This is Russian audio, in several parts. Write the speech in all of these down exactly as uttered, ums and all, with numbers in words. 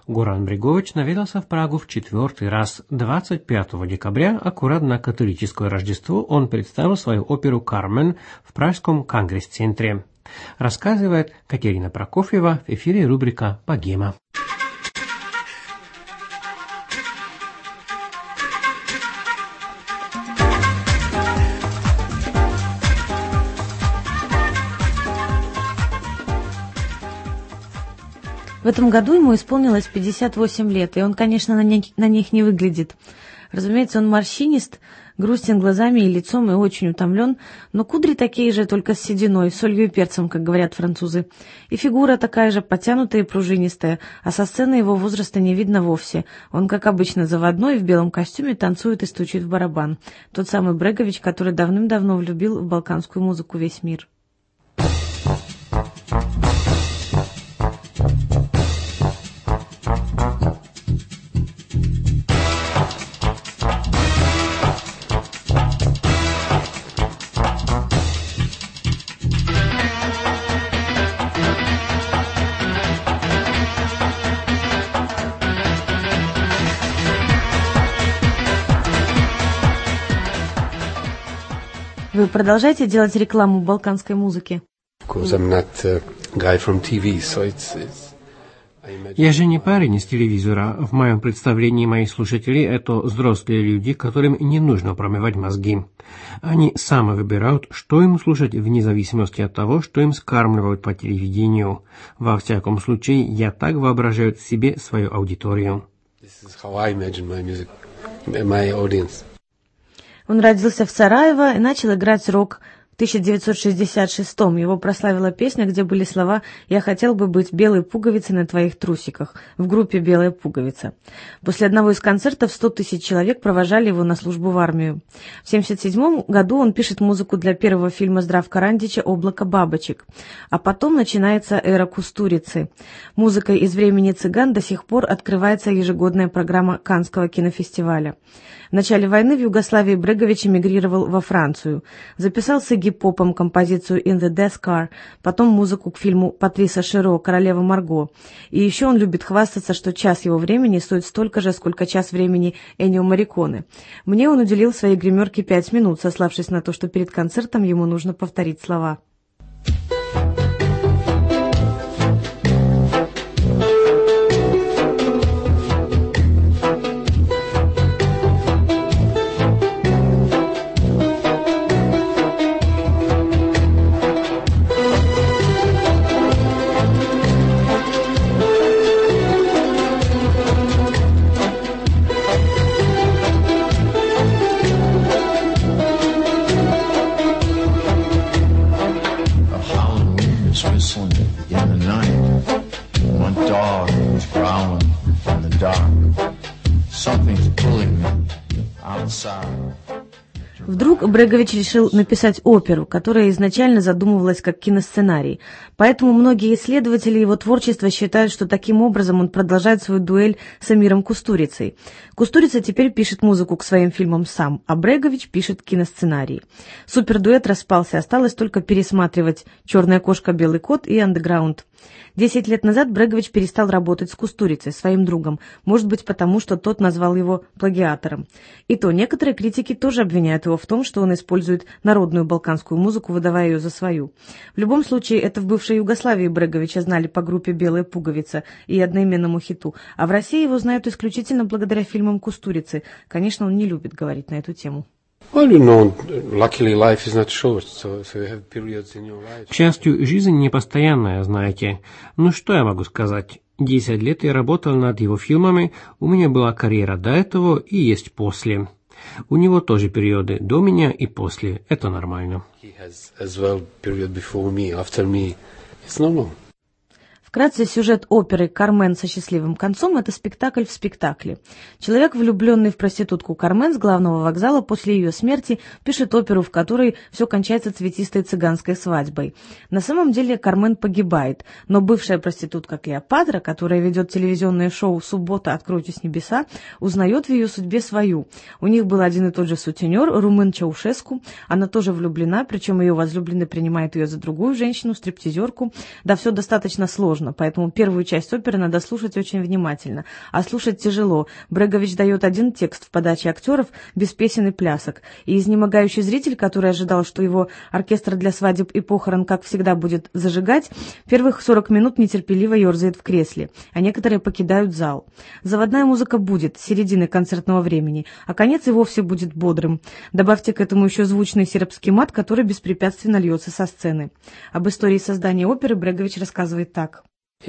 Горан Брегович наведался в Прагу в четвертый раз. двадцать пятого декабря, аккурат на католическое Рождество, он представил свою оперу «Кармен» в Пражском конгресс-центре. Рассказывает Катерина Прокофьева, в эфире рубрика «Богема». В этом году ему исполнилось пятьдесят восемь лет, и он, конечно, на них, на них не выглядит. Разумеется, он морщинист, грустен глазами и лицом и очень утомлен, но кудри такие же, только с сединой, солью и перцем, как говорят французы. И фигура такая же, подтянутая и пружинистая, а со сцены его возраста не видно вовсе. Он, как обычно, заводной, в белом костюме, танцует и стучит в барабан. Тот самый Брегович, который давным-давно влюбил в балканскую музыку весь мир. Вы продолжаете делать рекламу балканской музыки? Я же не парень из телевизора. В моем представлении мои слушатели – это взрослые люди, которым не нужно промывать мозги. Они сами выбирают, что им слушать, вне зависимости от того, что им скармливают по телевидению. Во всяком случае, я так воображаю себе свою аудиторию. Он родился в Сараево и начал играть рок в тысяча девятьсот шестьдесят шестом. Его прославила песня, где были слова «Я хотел бы быть белой пуговицей на твоих трусиках» в группе «Белая пуговица». После одного из концертов сто тысяч человек провожали его на службу в армию. В семьдесят седьмом году он пишет музыку для первого фильма Здравка Рандича «Облако бабочек». А потом начинается эра Кустурицы. Музыкой из времени цыган до сих пор открывается ежегодная программа Каннского кинофестиваля. В начале войны в Югославии Брегович эмигрировал во Францию. Записал с Игги Попом композицию «In the Death Car», потом музыку к фильму Патриса Широ «Королева Марго». И еще он любит хвастаться, что час его времени стоит столько же, сколько час времени Эннио Морриконе. Мне он уделил своей гримерке пять минут, сославшись на то, что перед концертом ему нужно повторить слова. Вдруг Брегович решил написать оперу, которая изначально задумывалась как киносценарий. Поэтому многие исследователи его творчества считают, что таким образом он продолжает свою дуэль с Эмиром Кустурицей. Кустурица теперь пишет музыку к своим фильмам сам, а Брегович пишет киносценарий. Супердуэт распался, осталось только пересматривать «Черная кошка, белый кот» и «Андеграунд». Десять лет назад Брегович перестал работать с Кустурицей, своим другом, может быть, потому что тот назвал его плагиатором. И то некоторые критики тоже обвиняют его в том, что он использует народную балканскую музыку, выдавая ее за свою. В любом случае, это в бывшей Югославии Бреговича знали по группе «Белая пуговица» и одноименному хиту, а в России его знают исключительно благодаря фильмам Кустурицы. Конечно, он не любит говорить на эту тему. К счастью, жизнь непостоянная, знаете. Ну что я могу сказать? Десять лет я работал над его фильмами, у меня была карьера до этого и есть после. У него тоже периоды до меня и после, это нормально. Вкратце, сюжет оперы «Кармен со счастливым концом» — это спектакль в спектакле. Человек, влюбленный в проститутку Кармен с главного вокзала, после ее смерти пишет оперу, в которой все кончается цветистой цыганской свадьбой. На самом деле Кармен погибает, но бывшая проститутка Клеопатра, которая ведет телевизионное шоу «Суббота. Откройтесь небеса», узнает в ее судьбе свою. У них был один и тот же сутенер, Румен Чаушеску. Она тоже влюблена, причем ее возлюбленный принимает ее за другую женщину, стриптизерку. Да, все достаточно сложно. сложно, поэтому первую часть оперы надо слушать очень внимательно. А слушать тяжело. Брегович дает один текст в подаче актеров без песен и плясок. И изнемогающий зритель, который ожидал, что его оркестр для свадеб и похорон, как всегда, будет зажигать, первых сорок минут нетерпеливо ерзает в кресле, а некоторые покидают зал. Заводная музыка будет с середины концертного времени, а конец и вовсе будет бодрым. Добавьте к этому еще звучный сербский мат, который беспрепятственно льется со сцены. Об истории создания оперы Брегович рассказывает так.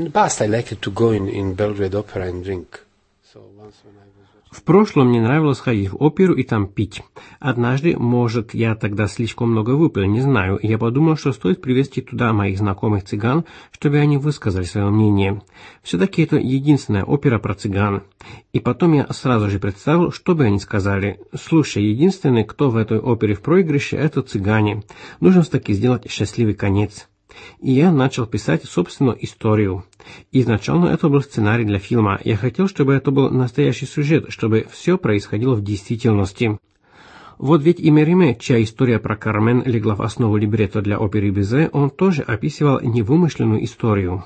В прошлом мне нравилось ходить в оперу и там пить. Однажды, может, я тогда слишком много выпил, не знаю, я подумал, что стоит привезти туда моих знакомых цыган, чтобы они высказали свое мнение. Все-таки это единственная опера про цыган. И потом я сразу же представил, что бы они сказали. Слушай, единственный, кто в этой опере в проигрыше, это цыгане. Нужно все-таки сделать счастливый конец. И я начал писать собственную историю. Изначально это был сценарий для фильма. Я хотел, чтобы это был настоящий сюжет, чтобы все происходило в действительности. Вот ведь и Мериме, чья история про Кармен легла в основу либретто для оперы Бизе, он тоже описывал невымышленную историю.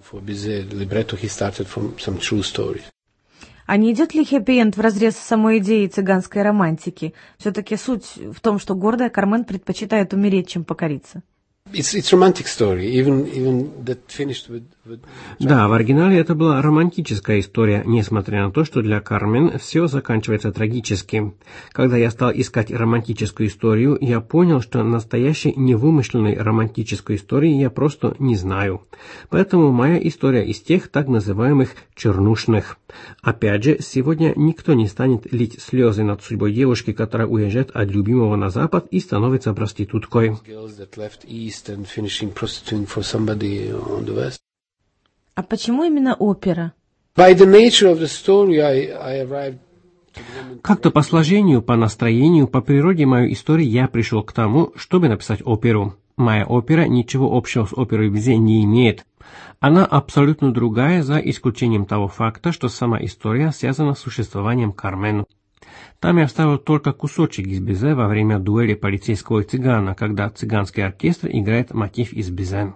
А не идет ли хэппи-энд вразрез с самой идеей цыганской романтики? Все-таки суть в том, что гордая Кармен предпочитает умереть, чем покориться. It's, it's romantic story, even, even that finished with, with... Да, в оригинале это была романтическая история, несмотря на то, что для Кармен все заканчивается трагически. Когда я стал искать романтическую историю, я понял, что настоящей невымышленной романтической истории я просто не знаю. Поэтому моя история из тех так называемых чернушных. Опять же, сегодня никто не станет лить слезы над судьбой девушки, которая уезжает от любимого на запад и становится проституткой. And finishing prostituting for somebody on the west. А почему именно опера? By the nature of the story, I, I arrived. Как-то по сложению, по настроению, по природе моей истории я пришел к тому, чтобы написать оперу. Моя опера ничего общего с оперой Бизе не имеет. Она абсолютно другая, за исключением того факта, что сама история связана с существованием Кармен. Там я вставил только кусочек из Бизе во время дуэли полицейского и цыгана, когда цыганский оркестр играет мотив из Бизе.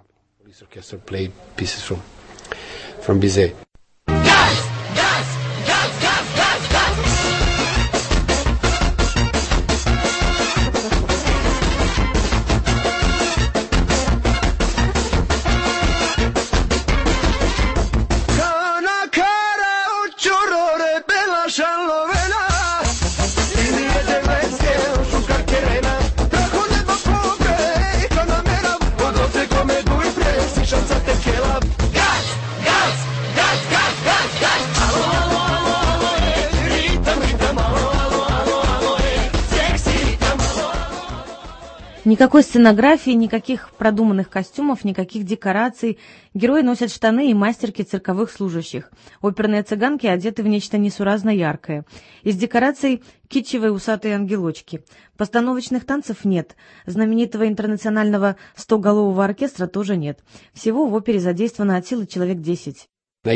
Никакой сценографии, никаких продуманных костюмов, никаких декораций. Герои носят штаны и мастерки цирковых служащих. Оперные цыганки одеты в нечто несуразно яркое. Из декораций китчевые усатые ангелочки. Постановочных танцев нет. Знаменитого интернационального стоголового оркестра тоже нет. Всего в опере задействовано от силы человек десять.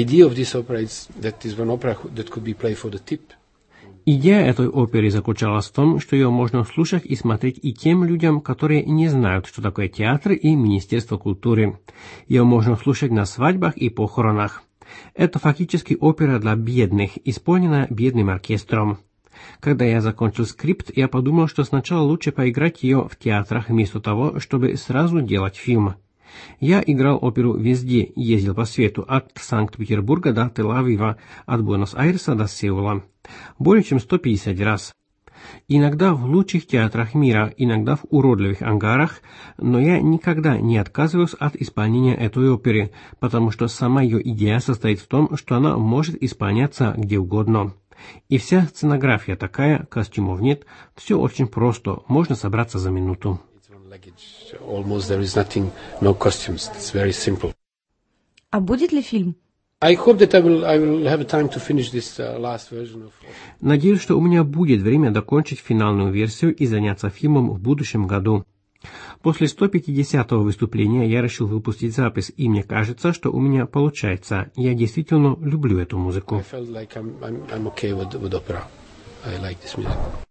Идея этой оперы заключалась в том, что ее можно слушать и смотреть и тем людям, которые не знают, что такое театр и Министерство культуры. Ее можно слушать на свадьбах и похоронах. Это фактически опера для бедных, исполненная бедным оркестром. Когда я закончил скрипт, я подумал, что сначала лучше поиграть ее в театрах вместо того, чтобы сразу делать фильм. Я играл оперу везде, ездил по свету, от Санкт-Петербурга до Тель-Авива, от Буэнос-Айреса до Сеула. Более чем сто пятьдесят раз. Иногда в лучших театрах мира, иногда в уродливых ангарах, но я никогда не отказываюсь от исполнения этой оперы, потому что сама ее идея состоит в том, что она может исполняться где угодно. И вся сценография такая, костюмов нет, все очень просто, можно собраться за минуту. Almost there is nothing, no costumes. It's very simple. А будет ли фильм? I hope that I will, I will have time to finish this uh, last version of. Надеюсь, что у меня будет время докончить финальную версию и заняться фильмом в будущем году. После сто пятидесятого выступления я решил выпустить запись, и мне кажется, что у меня получается. Я действительно люблю эту музыку. I felt like I'm, I'm, I'm okay with, with opera. I like this music.